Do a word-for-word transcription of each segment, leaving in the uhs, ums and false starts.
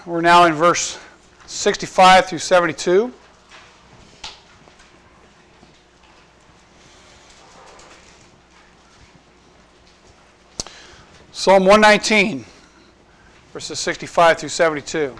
We're now in verse sixty-five through seventy-two. Psalm one nineteen, verses sixty-five through seventy-two.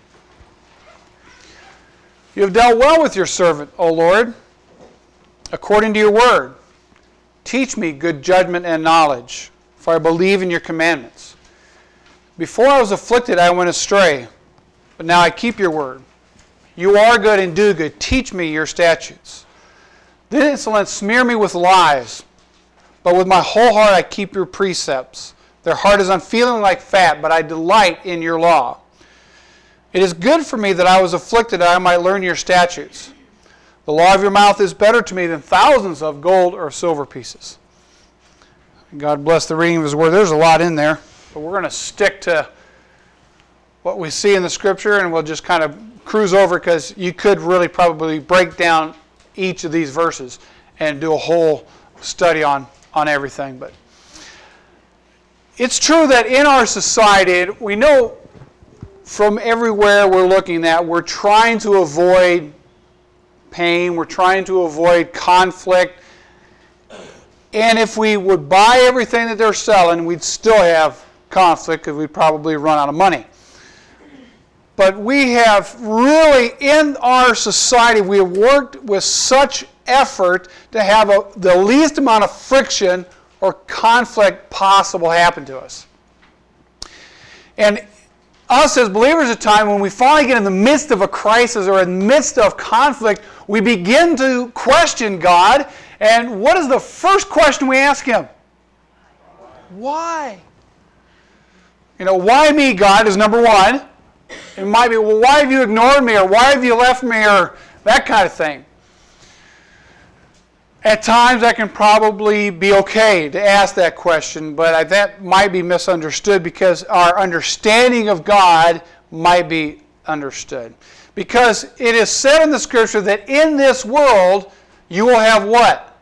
You have dealt well with your servant, O Lord, according to your word. Teach me good judgment and knowledge, for I believe in your commandments. Before I was afflicted, I went astray, but now I keep your word. You are good and do good. Teach me your statutes. The insolent smear me with lies, but with my whole heart I keep your precepts. Their heart is unfeeling like fat, but I delight in your law. It is good for me that I was afflicted, that I might learn your statutes. The law of your mouth is better to me than thousands of gold or silver pieces. God bless the reading of his word. There's a lot in there, but we're going to stick to what we see in the scripture, and we'll just kind of cruise over, because you could really probably break down each of these verses and do a whole study on, on everything. But it's true that in our society, we know from everywhere we're looking at, we're trying to avoid pain, we're trying to avoid conflict. And if we would buy everything that they're selling, we'd still have conflict, because we'd probably run out of money. But we have really, in our society, we have worked with such effort to have a, the least amount of friction or conflict possible happen to us. And us as believers at times, when we finally get in the midst of a crisis or in the midst of conflict, we begin to question God. And what is the first question we ask him? Why? You know, why me, God, is number one. It might be, well, why have you ignored me? Or why have you left me? Or that kind of thing. At times, that can probably be okay to ask that question, but that might be misunderstood, because our understanding of God might be understood. Because it is said in the scripture that in this world, you will have what?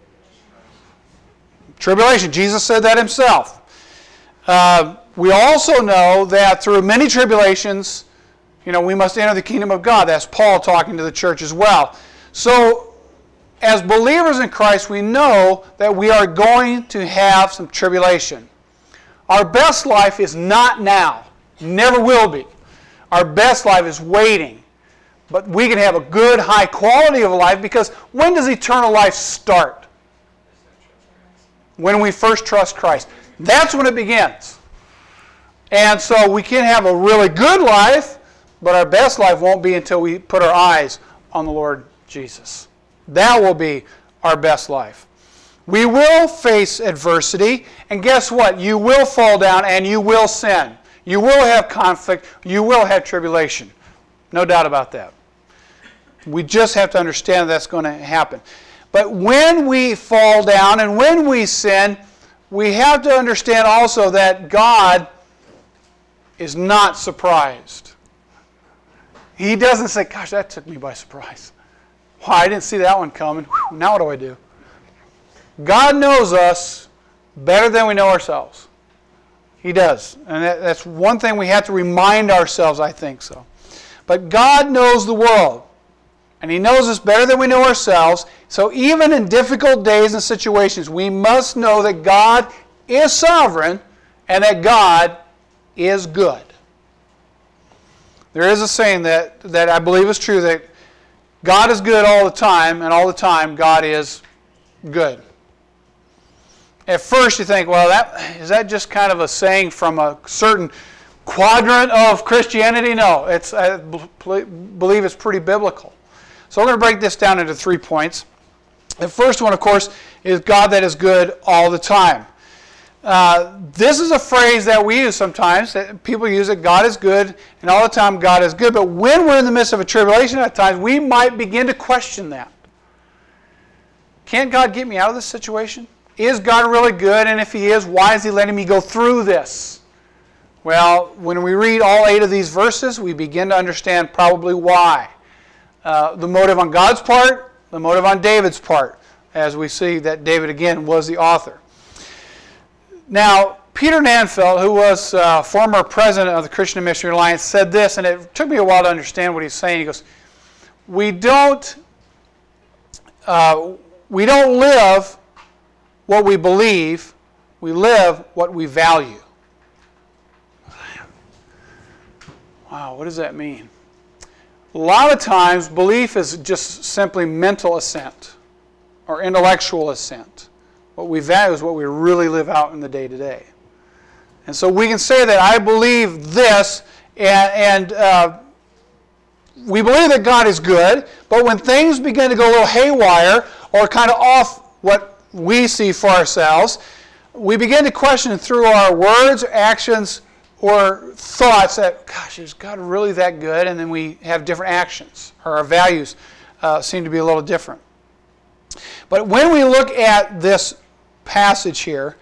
Tribulation. Jesus said that himself. Uh, we also know that through many tribulations, you know, we must enter the kingdom of God. That's Paul talking to the church as well. So, as believers in Christ, we know that we are going to have some tribulation. Our best life is not now. Never will be. Our best life is waiting. But we can have a good, high quality of life, because when does eternal life start? When we first trust Christ. That's when it begins. And so we can have a really good life, but our best life won't be until we put our eyes on the Lord Jesus. That will be our best life. We will face adversity, and guess what? You will fall down and you will sin. You will have conflict. You will have tribulation. No doubt about that. We just have to understand that's going to happen. But when we fall down and when we sin, we have to understand also that God is not surprised. He doesn't say, gosh, that took me by surprise. Oh, I didn't see that one coming. Whew, now what do I do? God knows us better than we know ourselves. He does. And that, that's one thing we have to remind ourselves, I think so. But God knows the world. And he knows us better than we know ourselves. So even in difficult days and situations, we must know that God is sovereign and that God is good. There is a saying that, that I believe is true, that God is good all the time, and all the time God is good. At first you think, well, that is that just kind of a saying from a certain quadrant of Christianity? No, it's, I believe it's pretty biblical. So we're going to break this down into three points. The first one, of course, is God that is good all the time. Uh, this is a phrase that we use sometimes. That people use it, God is good, and all the time God is good. But when we're in the midst of a tribulation at times, we might begin to question that. Can't God get me out of this situation? Is God really good? And if he is, why is he letting me go through this? Well, when we read all eight of these verses, we begin to understand probably why. Uh, the motive on God's part, the motive on David's part, as we see that David, again, was the author. Now, Peter Nanfeld, who was uh, former president of the Christian Missionary Alliance, said this, and it took me a while to understand what he's saying. He goes, "We don't, uh, we don't live what we believe. We live what we value." Wow, what does that mean? A lot of times, belief is just simply mental assent or intellectual assent. What we value is what we really live out in the day-to-day. And so we can say that I believe this, and, and uh, we believe that God is good, but when things begin to go a little haywire or kind of off what we see for ourselves, we begin to question through our words, actions, or thoughts that, gosh, is God really that good? And then we have different actions, or our values uh, seem to be a little different. But when we look at this passage here,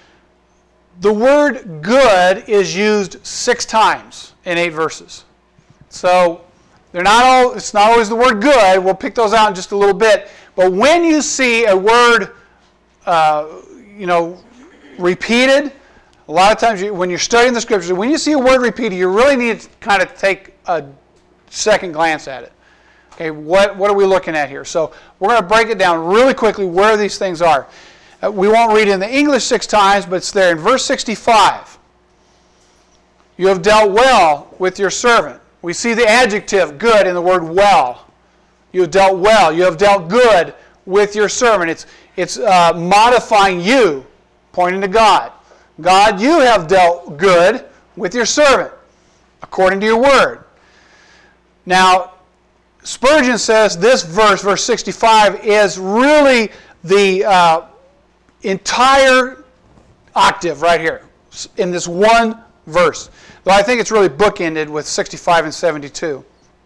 the word good is used six times in eight verses. So they're not all, it's not always the word good. We'll pick those out in just a little bit. But when you see a word, uh, you know, repeated, a lot of times you, when you're studying the Scriptures, when you see a word repeated, you really need to kind of take a second glance at it. Okay, what, what are we looking at here? So we're going to break it down really quickly where these things are. Uh, we won't read it in the English six times, but it's there in verse sixty-five. You have dealt well with your servant. We see the adjective good in the word well. You have dealt well. You have dealt good with your servant. It's, it's uh, modifying you, pointing to God. God, you have dealt good with your servant, according to your word. Now, Spurgeon says this verse, verse sixty-five, is really the uh, entire octave right here, in this one verse. Though I think it's really bookended with sixty-five and seventy-two.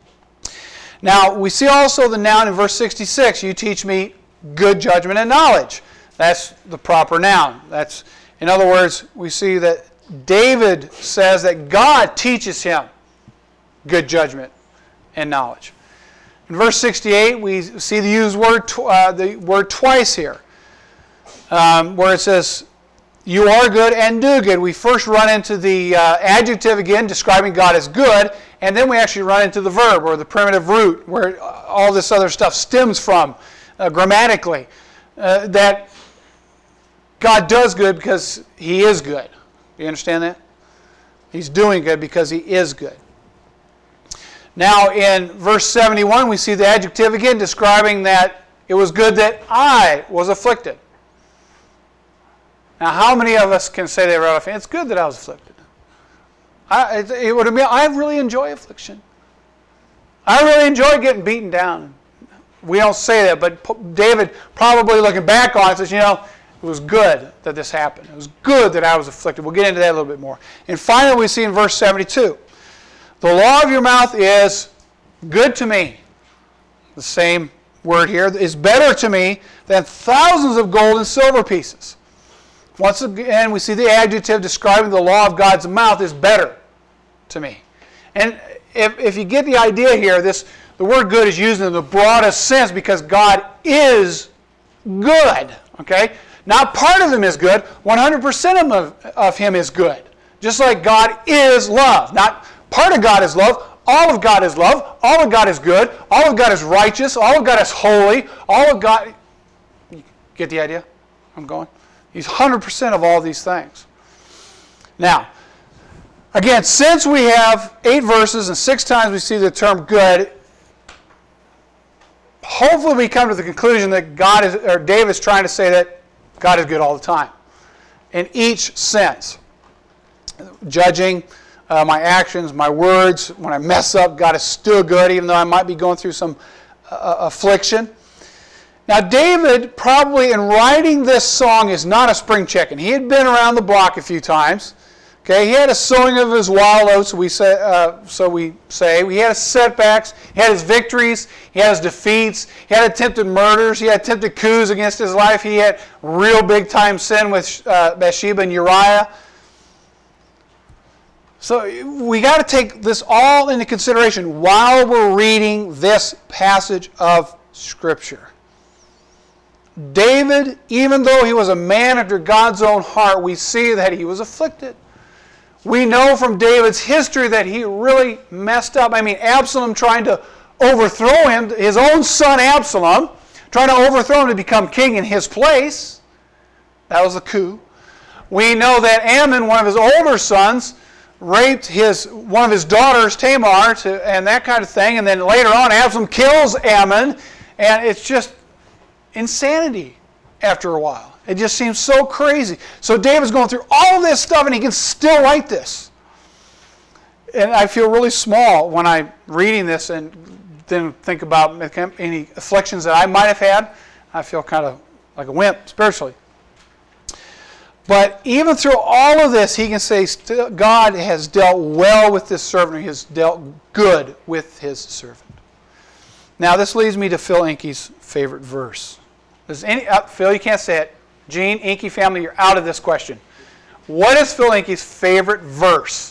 Now, we see also the noun in verse sixty-six, you teach me good judgment and knowledge. That's the proper noun. That's, in other words, we see that David says that God teaches him good judgment and knowledge. In verse sixty-eight, we see the used word, tw- uh, the word twice here, um, where it says, you are good and do good. We first run into the uh, adjective again, describing God as good, and then we actually run into the verb, or the primitive root, where all this other stuff stems from, uh, grammatically, uh, that God does good because He is good. You understand that? He's doing good because He is good. Now in verse seventy-one, we see the adjective again describing that it was good that I was afflicted. Now how many of us can say that right off? It's good that I was afflicted. I, it, it would mean I really enjoy affliction. I really enjoy getting beaten down. We don't say that, but David probably looking back on it says, you know, it was good that this happened. It was good that I was afflicted. We'll get into that a little bit more. And finally we see in verse seventy-two, the law of your mouth is good to me. The same word here is better to me than thousands of gold and silver pieces. Once again, we see the adjective describing the law of God's mouth is better to me. And if, if you get the idea here, this the word good is used in the broadest sense because God is good. Okay? Not part of Him is good, one hundred percent of, of Him is good. Just like God is love. Not part of God is love, all of God is love, all of God is good, all of God is righteous, all of God is holy, all of God... Get the idea? I'm going? He's one hundred percent of all these things. Now, again, since we have eight verses and six times we see the term good, hopefully we come to the conclusion that God is, or David's trying to say that God is good all the time. In each sense. Judging uh, my actions, my words, when I mess up, God is still good, even though I might be going through some uh, affliction. Now, David, probably in writing this song, is not a spring chicken. He had been around the block a few times. Okay, he had a sowing of his wild oats, we say, uh, so we say. He had his setbacks, he had his victories, he had his defeats, he had attempted murders, he had attempted coups against his life, he had real big-time sin with uh, Bathsheba and Uriah. So we got to take this all into consideration while we're reading this passage of Scripture. David, even though he was a man after God's own heart, we see that he was afflicted. We know from David's history that he really messed up. I mean, Absalom trying to overthrow him, his own son Absalom, trying to overthrow him to become king in his place. That was a coup. We know that Ammon, one of his older sons, raped his one of his daughters, Tamar, to, and that kind of thing. And then later on, Absalom kills Ammon, and it's just insanity after a while. It just seems so crazy. So David's going through all of this stuff, and he can still write this. And I feel really small when I'm reading this and then think about any afflictions that I might have had. I feel kind of like a wimp spiritually. But even through all of this, he can say God has dealt well with this servant, or he has dealt good with his servant. Now this leads me to Phil Inky's favorite verse. Does any, uh, Phil, you can't say it. Gene, Inky family, you're out of this question. What is Phil Inky's favorite verse?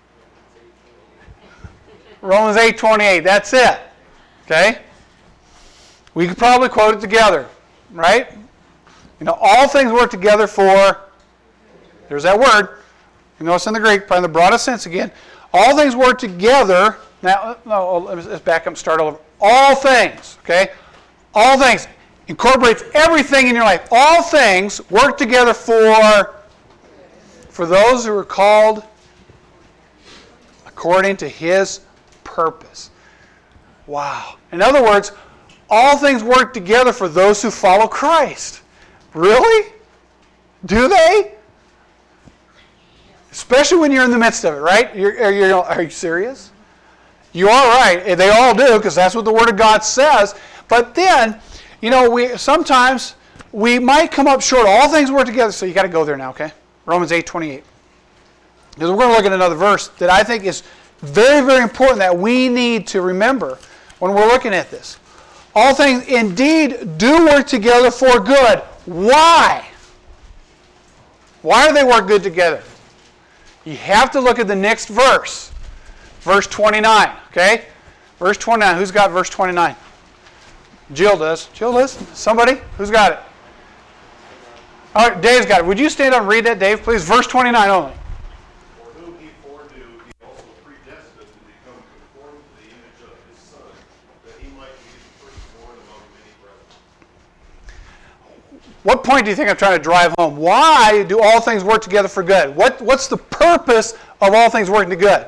Romans eight twenty-eight. That's it. Okay? We could probably quote it together, right? You know, all things work together for, there's that word. You know, it's in the Greek, probably in the broadest sense again. All things work together. Now, no, let's back up and start over. All things, okay? All things. Incorporates everything in your life. All things work together for, for those who are called according to his purpose. Wow. In other words, all things work together for those who follow Christ. Really? Do they? Especially when you're in the midst of it, right? You're, you're, are you serious? You are right. They all do, because that's what the Word of God says. But then, you know, we sometimes we might come up short. All things work together. So you got to go there now, okay? Romans eight twenty-eight. Because we're going to look at another verse that I think is very, very important that we need to remember when we're looking at this. All things indeed do work together for good. Why? Why do they work good together? You have to look at the next verse. Verse twenty-nine, okay? Verse twenty-nine. Who's got verse twenty-nine? Jill does. Jill does? Somebody? Who's got it? All right, Dave's got it. Would you stand up and read that, Dave, please? Verse twenty-nine only. For whom he foreknew, he also predestined to become conformed to the image of his Son, that he might be the firstborn among many brethren. What point do you think I'm trying to drive home? Why do all things work together for good? What, what's the purpose of all things working to good?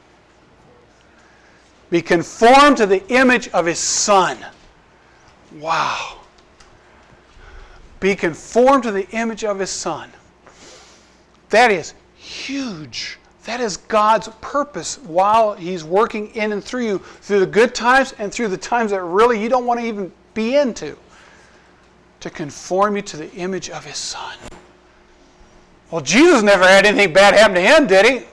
Be conformed to the image of his Son. Wow. Be conformed to the image of his Son. That is huge. That is God's purpose while he's working in and through you, through the good times and through the times that really you don't want to even be into. To conform you to the image of his Son. Well, Jesus never had anything bad happen to him, did he?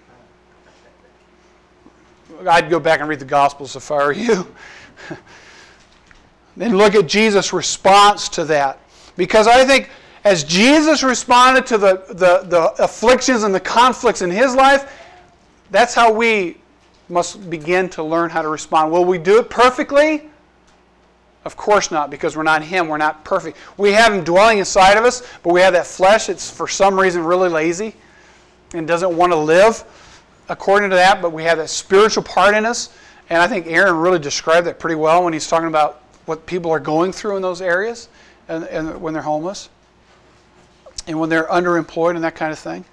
I'd go back and read the Gospels if I were you. Then look at Jesus' response to that. Because I think as Jesus responded to the, the, the afflictions and the conflicts in his life, that's how we must begin to learn how to respond. Will we do it perfectly? Of course not, because we're not him. We're not perfect. We have him dwelling inside of us, but we have that flesh that's for some reason really lazy and doesn't want to live according to that, but we have that spiritual part in us. And I think Aaron really described that pretty well when he's talking about what people are going through in those areas and, and when they're homeless and when they're underemployed and that kind of thing.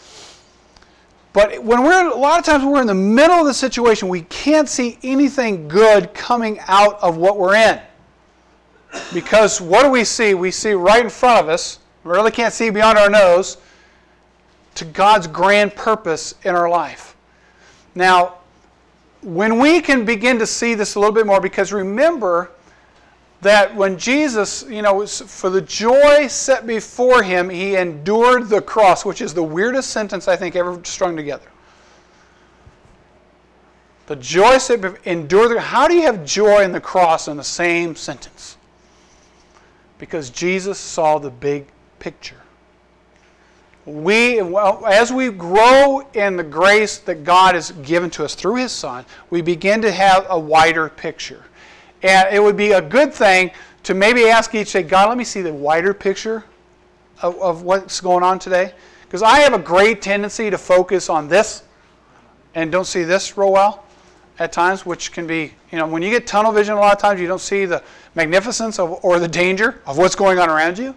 But when we're a lot of times when we're in the middle of the situation, we can't see anything good coming out of what we're in. Because what do we see? We see right in front of us, we really can't see beyond our nose, to God's grand purpose in our life. Now, when we can begin to see this a little bit more, because remember that when Jesus, you know, for the joy set before him, he endured the cross, which is the weirdest sentence I think ever strung together. The joy set before, endure the, how do you have joy and the cross in the same sentence? Because Jesus saw the big picture. We, well, as we grow in the grace that God has given to us through his Son, we begin to have a wider picture. And it would be a good thing to maybe ask each, say, God, let me see the wider picture of, of what's going on today. Because I have a great tendency to focus on this and don't see this real well at times, which can be, you know, when you get tunnel vision, a lot of times you don't see the magnificence of, or the danger of what's going on around you.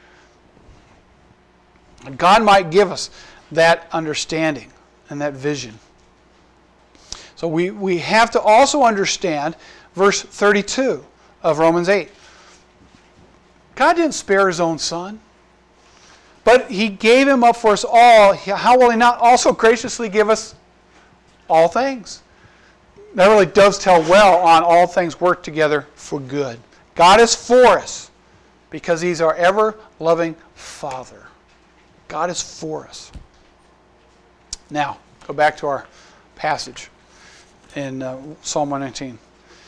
God might give us that understanding and that vision. So we, we have to also understand verse thirty-two of Romans eight. God didn't spare his own son, but he gave him up for us all. How will he not also graciously give us all things? That really does tell well on all things work together for good. God is for us because he's our ever-loving Father. God is for us. Now, go back to our passage in uh, Psalm one nineteen.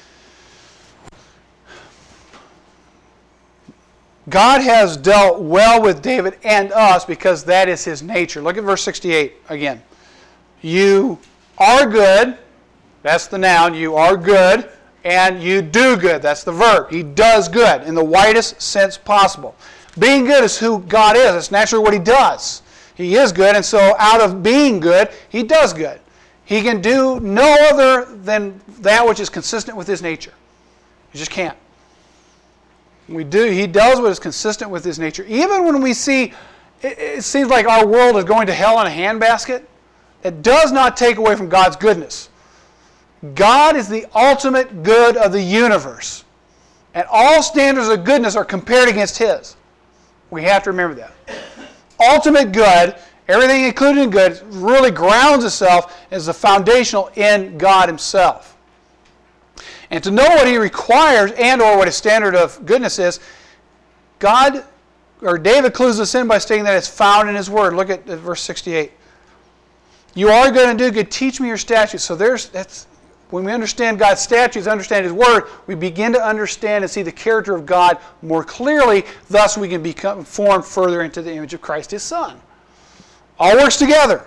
God has dealt well with David and us because that is his nature. Look at verse sixty-eight again. You are good. That's the noun. You are good. And you do good. That's the verb. He does good in the widest sense possible. Being good is who God is. It's naturally what he does. He is good, and so out of being good, he does good. He can do no other than that which is consistent with his nature. He just can't. We do. He does what is consistent with his nature. Even when we see, it, it seems like our world is going to hell in a handbasket, it does not take away from God's goodness. God is the ultimate good of the universe. And all standards of goodness are compared against his. We have to remember that. Ultimate good, everything included in good, really grounds itself as the foundational in God himself. And to know what he requires and or what his standard of goodness is, God, or David clues us in by stating that it's found in his word. Look at, at verse sixty-eight. You are good and do good. Teach me your statutes. So there's that's when we understand God's statutes, understand his word, we begin to understand and see the character of God more clearly. Thus we can become formed further into the image of Christ, his Son. All works together.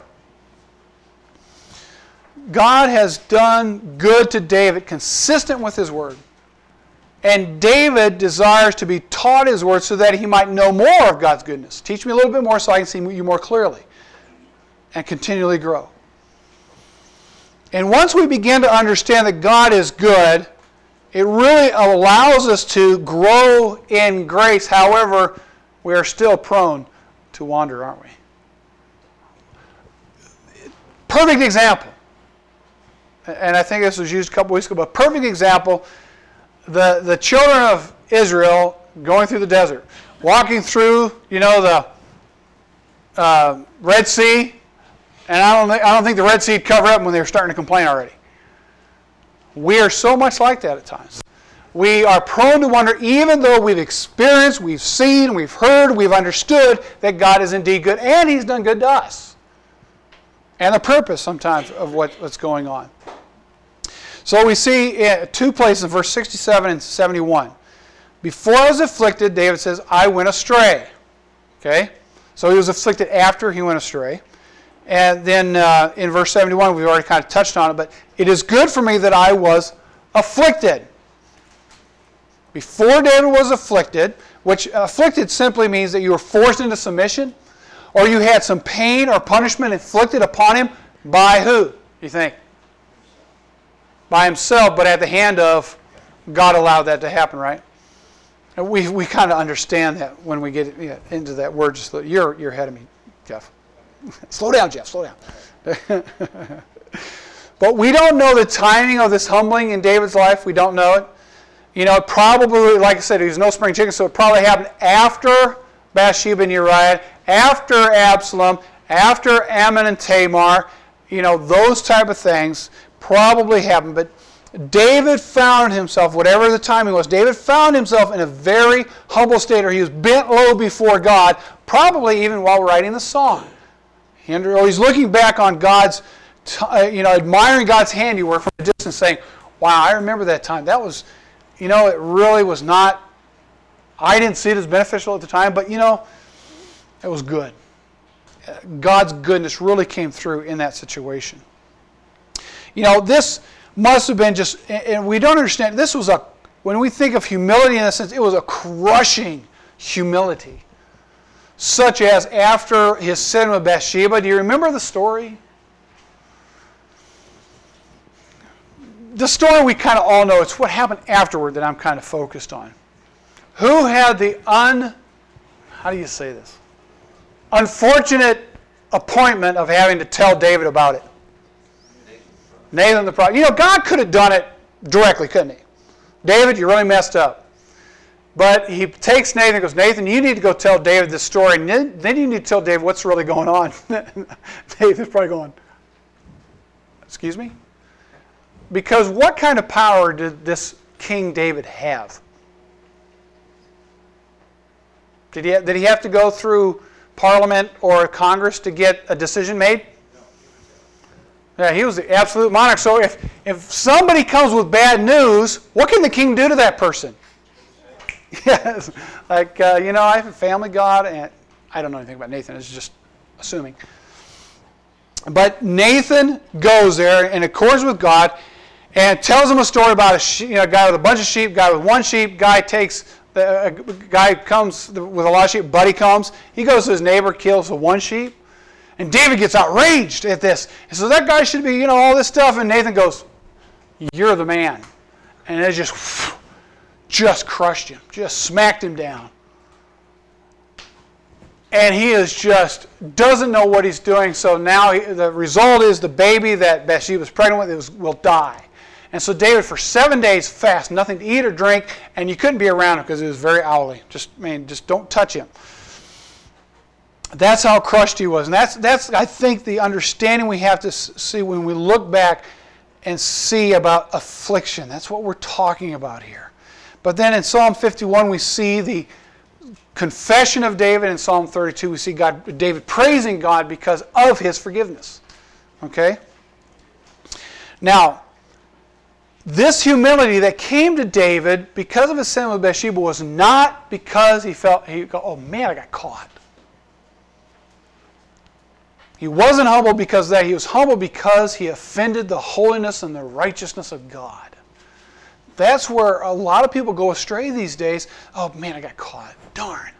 God has done good to David consistent with his word. And David desires to be taught his word so that he might know more of God's goodness. Teach me a little bit more so I can see you more clearly and continually grow. And once we begin to understand that God is good, it really allows us to grow in grace. However, we are still prone to wander, aren't we? Perfect example. And I think this was used a couple weeks ago, but perfect example, the, the children of Israel going through the desert, walking through, you know, the uh, Red Sea, and I don't, think, I don't think the Red Sea would cover up when they were starting to complain already. We are so much like that at times. We are prone to wonder, even though we've experienced, we've seen, we've heard, we've understood that God is indeed good, and he's done good to us. And the purpose sometimes of what, what's going on. So we see in two places in verse sixty-seven and seventy-one. Before I was afflicted, David says, I went astray. Okay? So he was afflicted after he went astray. And then uh, in verse seventy-one, we've already kind of touched on it, but it is good for me that I was afflicted. Before David was afflicted, which afflicted simply means that you were forced into submission, or you had some pain or punishment inflicted upon him by who, you think? By himself, but at the hand of God allowed that to happen, right? And we we kind of understand that when we get yeah, into that word. Just you're you're ahead of me, Jeff. Slow down, Jeff. Slow down. But we don't know the timing of this humbling in David's life. We don't know it. You know, probably, like I said, he was no spring chicken, so it probably happened after Bathsheba and Uriah, after Absalom, after Ammon and Tamar. You know, those type of things probably happened. But David found himself, whatever the timing was, David found himself in a very humble state, or he was bent low before God, probably even while writing the song. He under, or he's looking back on God's, you know, admiring God's handiwork from a distance, saying, wow, I remember that time. That was, you know, it really was not, I didn't see it as beneficial at the time, but, you know, it was good. God's goodness really came through in that situation. You know, this must have been just, and we don't understand, this was a, when we think of humility in a sense, it was a crushing humility. Such as after his sin with Bathsheba. Do you remember the story? The story we kind of all know. It's what happened afterward that I'm kind of focused on. Who had the un... How do you say this? Unfortunate appointment of having to tell David about it. Nathan the prophet. You know, God could have done it directly, couldn't he? David, you really messed up. But he takes Nathan and goes, Nathan, you need to go tell David this story. And then, then you need to tell David what's really going on. David's probably going, excuse me? Because what kind of power did this King David have? Did he, did he have to go through Parliament or Congress to get a decision made? Yeah, he was the absolute monarch. So if, if somebody comes with bad news, what can the king do to that person? Yes, like, uh, you know, I have a family god, and I don't know anything about Nathan. It's just assuming. But Nathan goes there in accordance with God and tells him a story about a she- you know, guy with a bunch of sheep, guy with one sheep. Guy takes the uh, guy comes with a lot of sheep. Buddy comes. He goes to his neighbor, kills the one sheep. And David gets outraged at this. He says, that guy should be, you know, all this stuff. And Nathan goes, you're the man. And it just, just crushed him. Just smacked him down. And he is just, doesn't know what he's doing. So now he, the result is the baby that Bathsheba was pregnant with is, will die. And so David, for seven days, fast, nothing to eat or drink. And you couldn't be around him because he was very owly. Just, I mean, just don't touch him. That's how crushed he was. And that's, that's, I think, the understanding we have to see when we look back and see about affliction. That's what we're talking about here. But then in Psalm fifty-one, we see the confession of David. In Psalm thirty-two, we see God, David praising God because of his forgiveness. Okay? Now, this humility that came to David because of his sin with Bathsheba was not because he felt, he go, oh man, I got caught. He wasn't humble because of that. He was humble because he offended the holiness and the righteousness of God. That's where a lot of people go astray these days. Oh man, I got caught. Darn.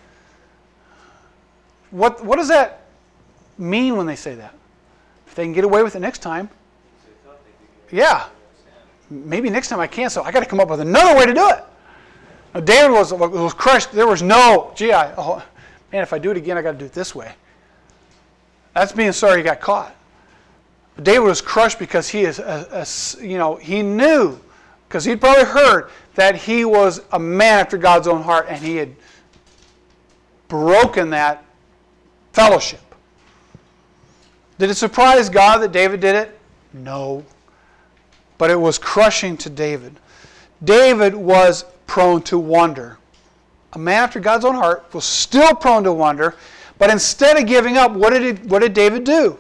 What, what does that mean when they say that? If they can get away with it next time. Yeah. Maybe next time I can, so I got to come up with another way to do it. Now, David was, was crushed. There was no, gee, I, oh, man, if I do it again, I got to do it this way. That's being sorry he got caught. David was crushed because he is, a, a, you know, he knew, because he'd probably heard that he was a man after God's own heart, and he had broken that fellowship. Did it surprise God that David did it? No. But it was crushing to David. David was prone to wonder. A man after God's own heart was still prone to wonder. But instead of giving up, what did, it, what did David do?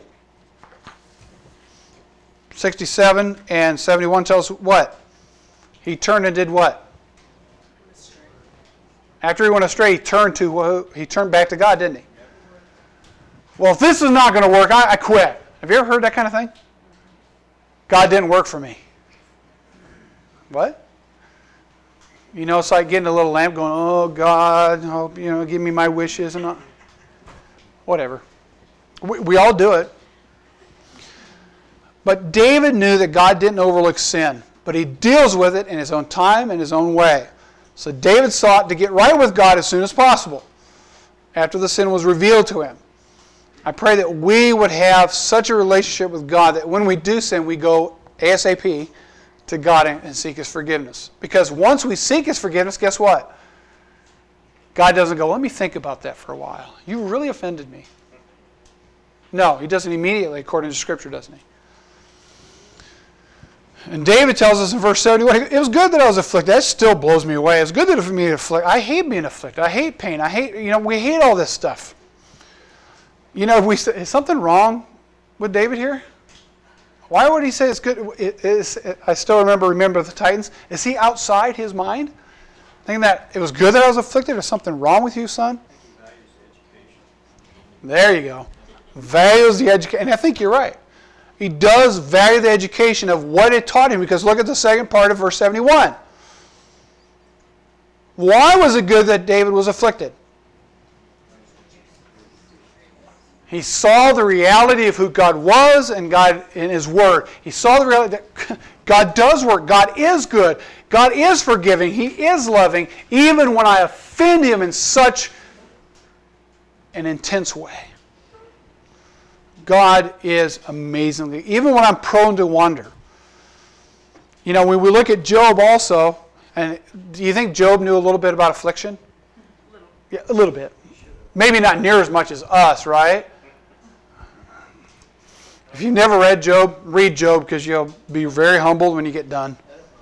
sixty-seven and seventy-one tells us what? He turned and did what? After he went astray, he turned to he turned back to God, didn't he? Well, if this is not going to work, I, I quit. Have you ever heard that kind of thing? God didn't work for me. What? You know, it's like getting a little lamp going, oh, God, oh, you know, give me my wishes and all. Whatever. We, we all do it. But David knew that God didn't overlook sin, but he deals with it in his own time and his own way. So David sought to get right with God as soon as possible after the sin was revealed to him. I pray that we would have such a relationship with God that when we do sin, we go ASAP to God and seek His forgiveness. Because once we seek His forgiveness, guess what? God doesn't go, let me think about that for a while. You really offended me. No, He doesn't immediately, according to Scripture, doesn't He? And David tells us in verse seventy-one, it was good that I was afflicted. That still blows me away. It's good that for me to afflict. I hate being afflicted. I hate pain. I hate, you know, we hate all this stuff. You know, if we, is something wrong with David here? Why would he say it's good? It is, I still remember, remember the Titans. Is he outside his mind? Thinking that it was good that I was afflicted? Is something wrong with you, son? There you go. Values the education. And I think you're right. He does value the education of what it taught him, because look at the second part of verse seventy-one. Why was it good that David was afflicted? He saw the reality of who God was and God in His Word. He saw the reality that God does work. God is good. God is forgiving. He is loving, even when I offend Him in such an intense way. God is amazingly, even when I'm prone to wonder. You know, when we look at Job also, and do you think Job knew a little bit about affliction? A little. Yeah, a little bit. Maybe not near as much as us, right? If you've never read Job, read Job because you'll be very humbled when you get done.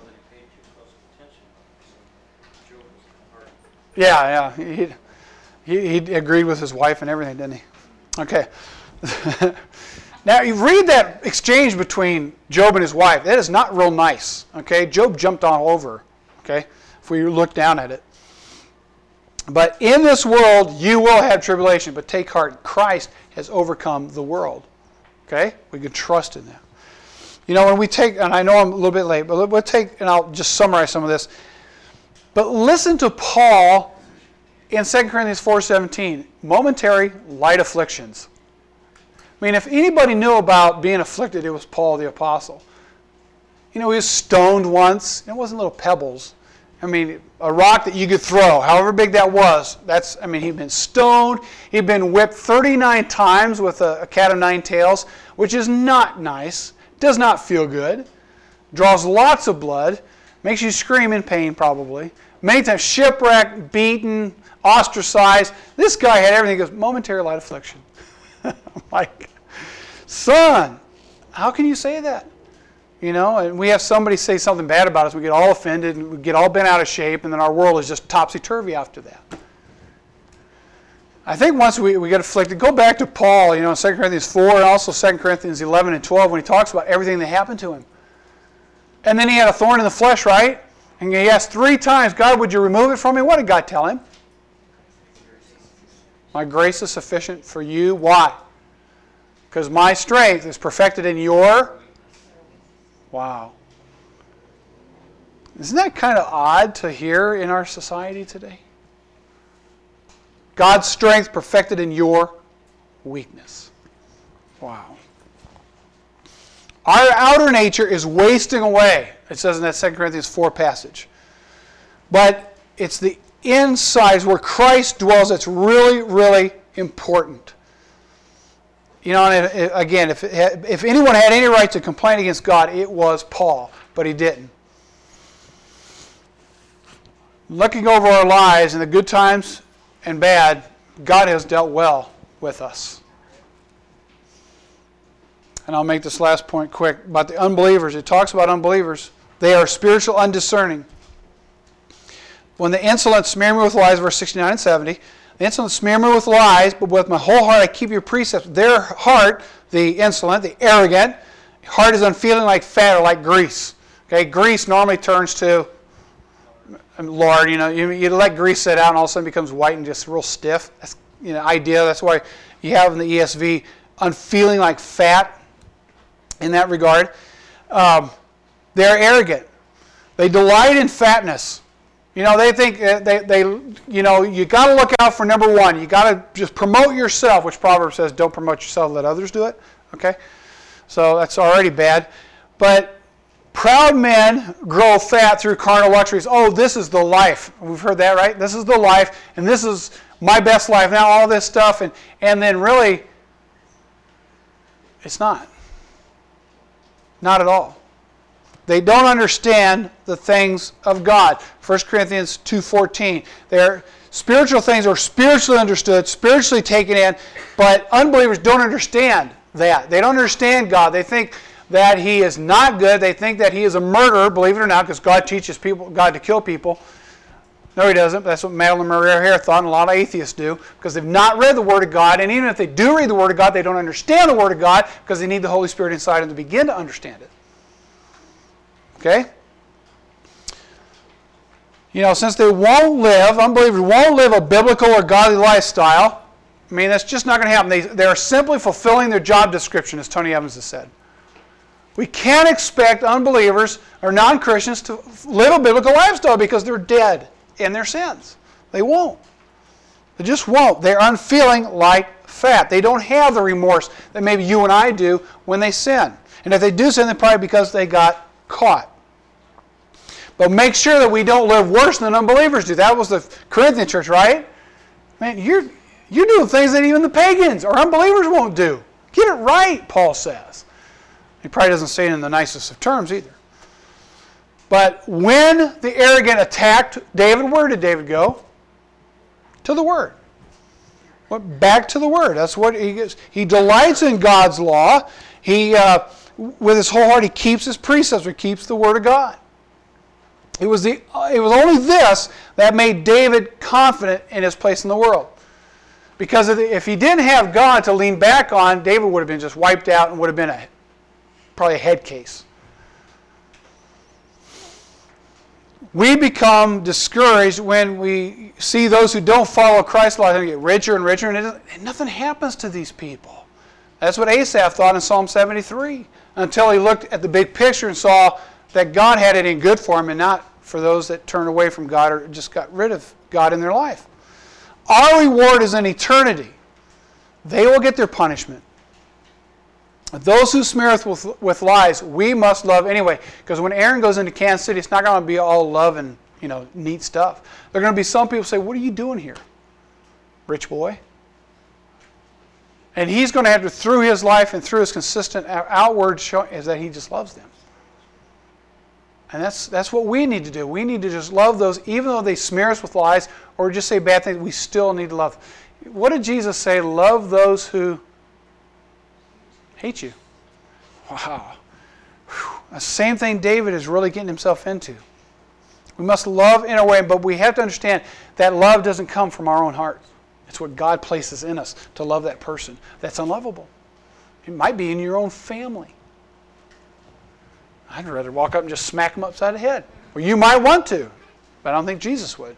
Yeah, yeah. He, he, he agreed with his wife and everything, didn't he? Okay. Now, you read that exchange between Job and his wife. That is not real nice. Okay? Job jumped all over. Okay? If we look down at it. But in this world, you will have tribulation. But take heart, Christ has overcome the world. Okay? We can trust in that. You know, when we take, and I know I'm a little bit late, but we'll take, and I'll just summarize some of this. But listen to Paul in Second Corinthians four seventeen. Momentary light afflictions. I mean, if anybody knew about being afflicted, it was Paul the Apostle. You know, he was stoned once. It wasn't little pebbles. I mean, a rock that you could throw, however big that was. That's, I mean, he'd been stoned. He'd been whipped thirty-nine times with a, a cat of nine tails, which is not nice. Does not feel good. Draws lots of blood. Makes you scream in pain, probably. Many times shipwrecked, beaten, ostracized. This guy had everything. He goes, momentary light affliction. I'm like, son, how can you say that? You know, and we have somebody say something bad about us, we get all offended, and we get all bent out of shape, and then our world is just topsy-turvy after that. I think once we, we get afflicted, go back to Paul, you know, in Second Corinthians four, and also Second Corinthians eleven and twelve, when he talks about everything that happened to him. And then he had a thorn in the flesh, right? And he asked three times, God, would you remove it from me? What did God tell him? My grace is sufficient for you. Why? Because my strength is perfected in your... Wow. Isn't that kind of odd to hear in our society today? God's strength perfected in your weakness. Wow. Our outer nature is wasting away, it says in that Second Corinthians four passage. But it's the inside where Christ dwells that's really, really important. You know, and again, if, it, if anyone had any right to complain against God, it was Paul, but he didn't. Looking over our lives in the good times and bad, God has dealt well with us. And I'll make this last point quick about the unbelievers. It talks about unbelievers. They are spiritual undiscerning. When the insolent smear me with lies, verse sixty-nine and seventy, the insolent smear me with lies, but with my whole heart I keep your precepts. Their heart, the insolent, the arrogant, heart is unfeeling like fat or like grease. Okay, grease normally turns to lard. You know, you, you let grease sit out, and all of a sudden it becomes white and just real stiff. That's you know idea. That's why you have in the E S V unfeeling like fat. In that regard, um, they're arrogant. They delight in fatness. You know, they think they, they you know, you got to look out for number one. You got to just promote yourself, which Proverbs says, don't promote yourself, let others do it. Okay? So that's already bad. But proud men grow fat through carnal luxuries. Oh, this is the life. We've heard that, right? This is the life, and this is my best life. Now all this stuff, and, and then really, it's not. Not at all. They don't understand the things of God. First Corinthians two fourteen. They're spiritual things are spiritually understood, spiritually taken in, but unbelievers don't understand that. They don't understand God. They think that He is not good. They think that He is a murderer, believe it or not, because God teaches people God to kill people. No, He doesn't. That's what Madeline Marie O'Hare thought, and a lot of atheists do, because they've not read the Word of God, and even if they do read the Word of God, they don't understand the Word of God, because they need the Holy Spirit inside them to begin to understand it. Okay? You know, since they won't live, unbelievers won't live a biblical or godly lifestyle, I mean, that's just not going to happen. They, they are simply fulfilling their job description, as Tony Evans has said. We can't expect unbelievers or non-Christians to live a biblical lifestyle because they're dead. in their sins. They won't. They just won't. They're unfeeling like fat. They don't have the remorse that maybe you and I do when they sin. And if they do sin, then probably because they got caught. But make sure that we don't live worse than unbelievers do. That was the Corinthian church, right? Man, you're, you're doing things that even the pagans or unbelievers won't do. Get it right, Paul says. He probably doesn't say it in the nicest of terms either. But when the arrogant attacked David, where did David go? To the Word. Went back to the Word. That's what he gets. He delights in God's law. He, uh, with his whole heart, he keeps his precepts. He keeps the Word of God. It was the. It was only this that made David confident in his place in the world. Because if he didn't have God to lean back on, David would have been just wiped out and would have been a probably a head case. We become discouraged when we see those who don't follow Christ law get richer and richer, and, it and nothing happens to these people. That's what Asaph thought in Psalm seventy-three, until he looked at the big picture and saw that God had it in good for him and not for those that turned away from God or just got rid of God in their life. Our reward is in eternity. They will get their punishment. Those who smear us with, with lies, we must love anyway. Because when Aaron goes into Kansas City, it's not going to be all love and, you know, neat stuff. There are going to be some people say, what are you doing here, rich boy? And he's going to have to, through his life and through his consistent outward show, is that he just loves them. And that's that's what we need to do. We need to just love those, even though they smear us with lies or just say bad things, we still need to love. What did Jesus say? Love those who hate you. Wow. Whew. The same thing David is really getting himself into. We must love in a way, but we have to understand that love doesn't come from our own heart. It's what God places in us to love that person that's unlovable. It might be in your own family. I'd rather walk up and just smack them upside the head. Well, you might want to, but I don't think Jesus would.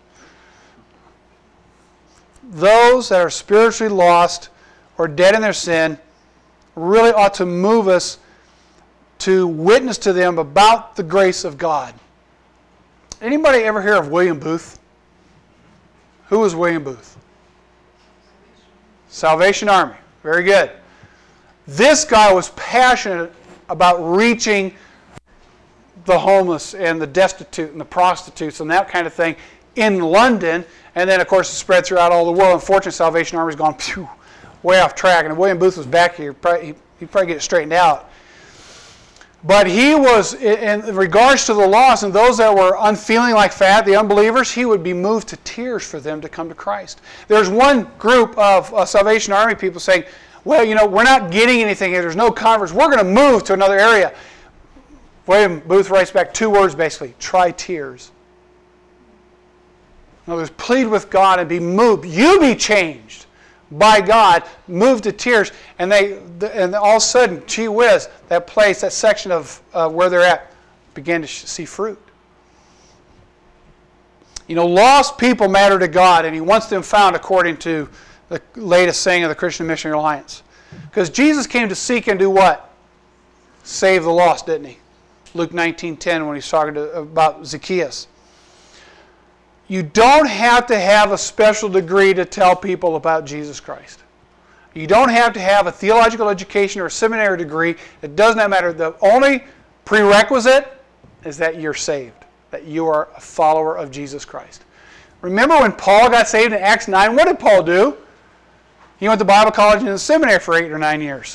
Those that are spiritually lost or dead in their sin really ought to move us to witness to them about the grace of God. Anybody ever hear of William Booth? Who was William Booth? Salvation Army. Very good. This guy was passionate about reaching the homeless and the destitute and the prostitutes and that kind of thing in London. And then, of course, it spread throughout all the world. Unfortunately, Salvation Army's gone phew, way off track. And if William Booth was back here, probably, he'd probably get it straightened out. But he was, in regards to the lost and those that were unfeeling like fat, the unbelievers, he would be moved to tears for them to come to Christ. There's one group of uh, Salvation Army people saying, well, you know, we're not getting anything here. There's no converts. We're going to move to another area. William Booth writes back two words basically, try tears. In other words, plead with God and be moved. You be changed by God, moved to tears. And they, and all of a sudden, gee whiz, that place, that section of uh, where they're at began to see fruit. You know, lost people matter to God, and He wants them found according to the latest saying of the Christian Missionary Alliance. Because Jesus came to seek and do what? Save the lost, didn't He? Luke nineteen ten, when He's talking to, about Zacchaeus. You don't have to have a special degree to tell people about Jesus Christ. You don't have to have a theological education or a seminary degree. It does not matter. The only prerequisite is that you're saved, that you are a follower of Jesus Christ. Remember when Paul got saved in Acts nine? What did Paul do? He went to Bible college and in the seminary for eight or nine years.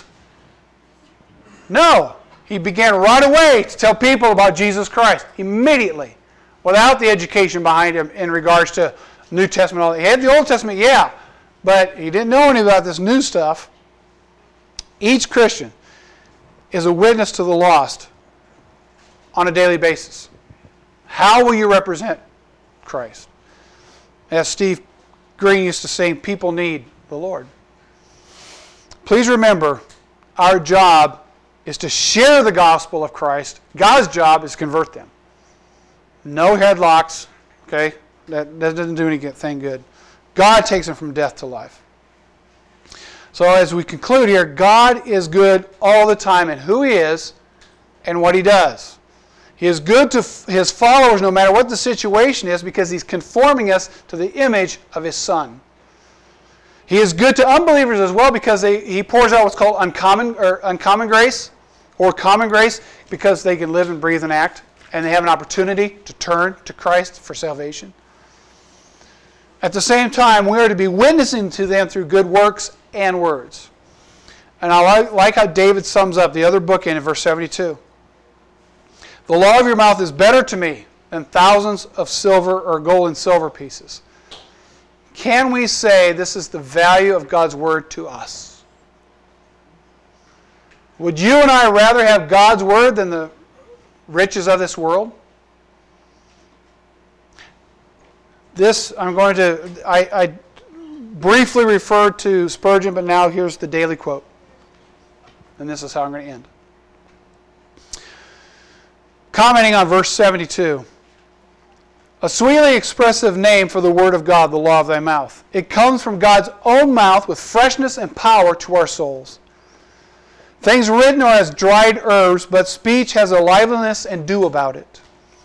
No. He began right away to tell people about Jesus Christ. Immediately. Without the education behind him in regards to New Testament. He had the Old Testament, yeah. But he didn't know anything about this new stuff. Each Christian is a witness to the lost on a daily basis. How will you represent Christ? As Steve Green used to say, people need the Lord. Please remember, our job is to share the gospel of Christ. God's job is to convert them. No headlocks, okay? That, that doesn't do anything good. God takes them from death to life. So as we conclude here, God is good all the time in who He is and what He does. He is good to his followers no matter what the situation is because he's conforming us to the image of his Son. He is good to unbelievers as well because they, he pours out what's called uncommon, or uncommon grace or common grace because they can live and breathe and act and they have an opportunity to turn to Christ for salvation. At the same time, we are to be witnessing to them through good works and words. And I like, like how David sums up the other book in verse seventy-two. The law of your mouth is better to me than thousands of silver or gold and silver pieces. Can we say this is the value of God's word to us? Would you and I rather have God's word than the riches of this world? This, I'm going to, I, I briefly referred to Spurgeon, but now here's the daily quote. And this is how I'm going to end. Commenting on verse seventy-two. A sweetly expressive name for the word of God, the law of thy mouth. It comes from God's own mouth with freshness and power to our souls. Things written are as dried herbs, but speech has a liveliness and dew about it.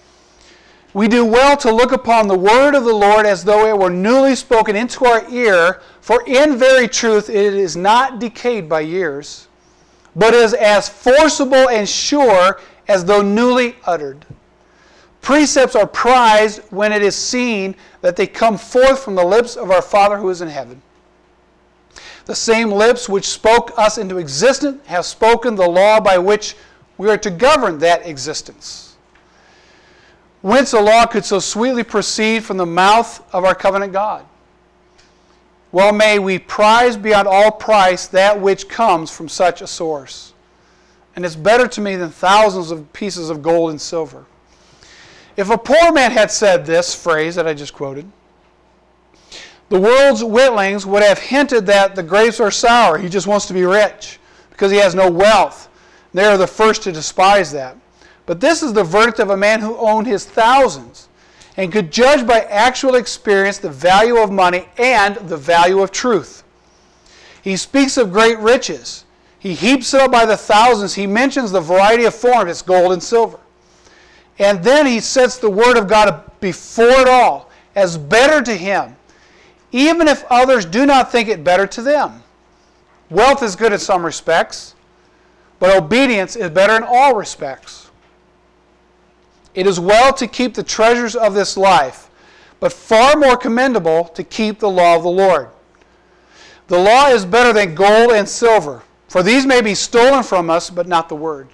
We do well to look upon the word of the Lord as though it were newly spoken into our ear, for in very truth it is not decayed by years, but is as forcible and sure as though newly uttered. Precepts are prized when it is seen that they come forth from the lips of our Father who is in heaven. The same lips which spoke us into existence have spoken the law by which we are to govern that existence. Whence a law could so sweetly proceed from the mouth of our covenant God? Well, may we prize beyond all price that which comes from such a source. And it's better to me than thousands of pieces of gold and silver. If a poor man had said this phrase that I just quoted, the world's witlings would have hinted that the grapes are sour. He just wants to be rich because he has no wealth. They are the first to despise that. But this is the verdict of a man who owned his thousands and could judge by actual experience the value of money and the value of truth. He speaks of great riches. He heaps it up by the thousands. He mentions the variety of forms, it's gold and silver. And then he sets the word of God before it all as better to him, even if others do not think it better to them. Wealth is good in some respects, but obedience is better in all respects. It is well to keep the treasures of this life, but far more commendable to keep the law of the Lord. The law is better than gold and silver, for these may be stolen from us, but not the word.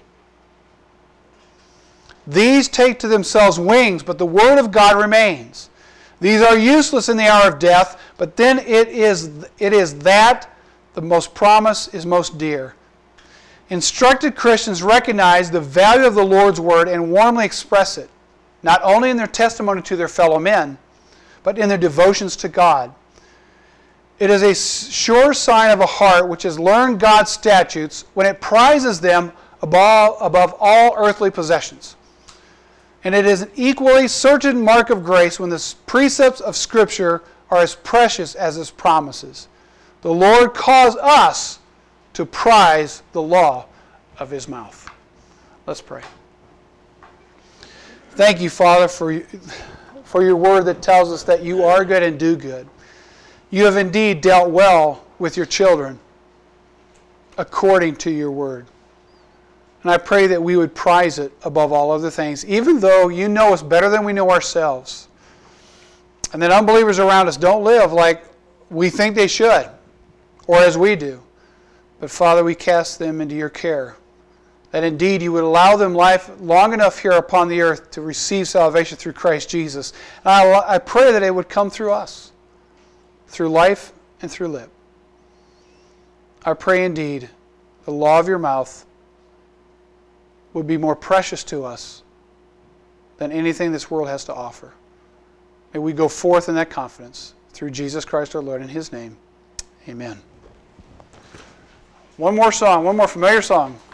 These take to themselves wings, but the word of God remains. These are useless in the hour of death, but then it is, it is that the most promise is most dear. Instructed Christians recognize the value of the Lord's word and warmly express it, not only in their testimony to their fellow men, but in their devotions to God. It is a sure sign of a heart which has learned God's statutes when it prizes them above, above all earthly possessions. And it is an equally certain mark of grace when the precepts of Scripture are as precious as His promises. The Lord calls us to prize the law of His mouth. Let's pray. Thank you, Father, for, for your word that tells us that you are good and do good. You have indeed dealt well with your children according to your word. And I pray that we would prize it above all other things, even though you know us better than we know ourselves. And that unbelievers around us don't live like we think they should, or as we do. But Father, we cast them into your care. That indeed you would allow them life long enough here upon the earth to receive salvation through Christ Jesus. And I, I pray that it would come through us, through life and through lip. I pray indeed the law of your mouth would be more precious to us than anything this world has to offer. May we go forth in that confidence through Jesus Christ our Lord. In His name, amen. One more song, one more familiar song.